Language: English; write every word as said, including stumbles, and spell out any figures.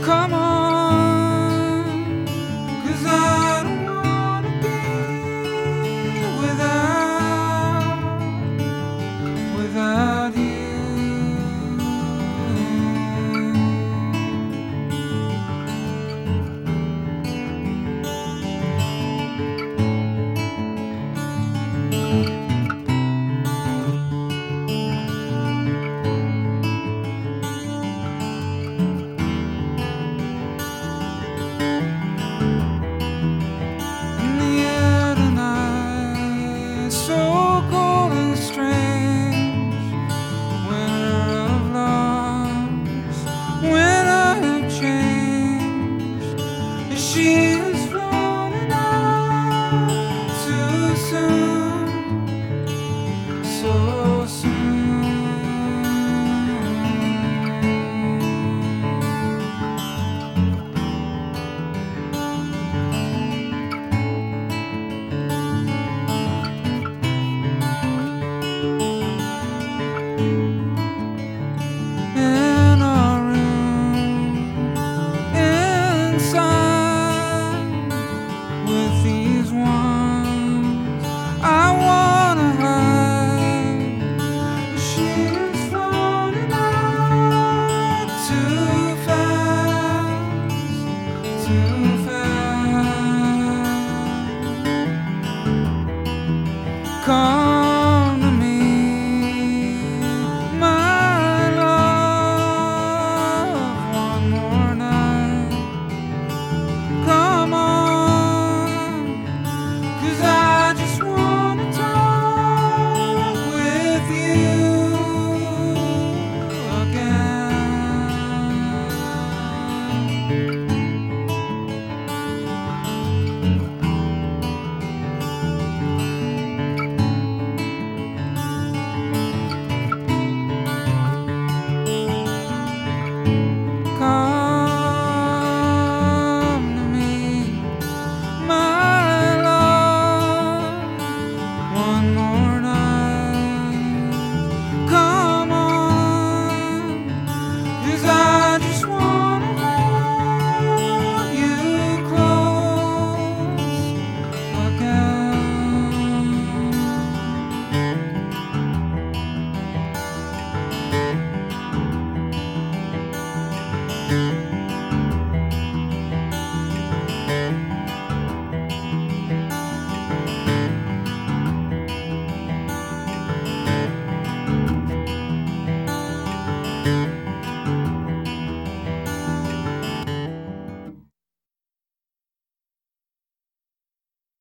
Come on, 'cause I don't wanna be without, without you. She is floating out too soon, so in our room, inside with these ones I wanna hide. She is floating out too fast, too fast. Come to me, my love, one more night. Come on, 'cause I just wanna talk with you again.